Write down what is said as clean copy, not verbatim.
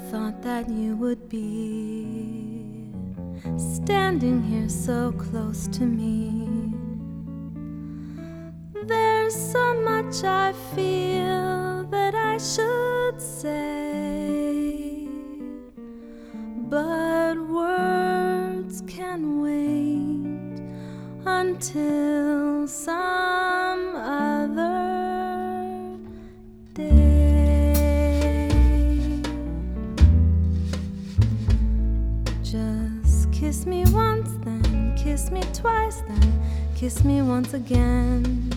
thought that you would be standing here so close to me. There's so much I feel that I should say, but words can wait until some other day. Just kiss me once, then kiss me twice, then kiss me once again.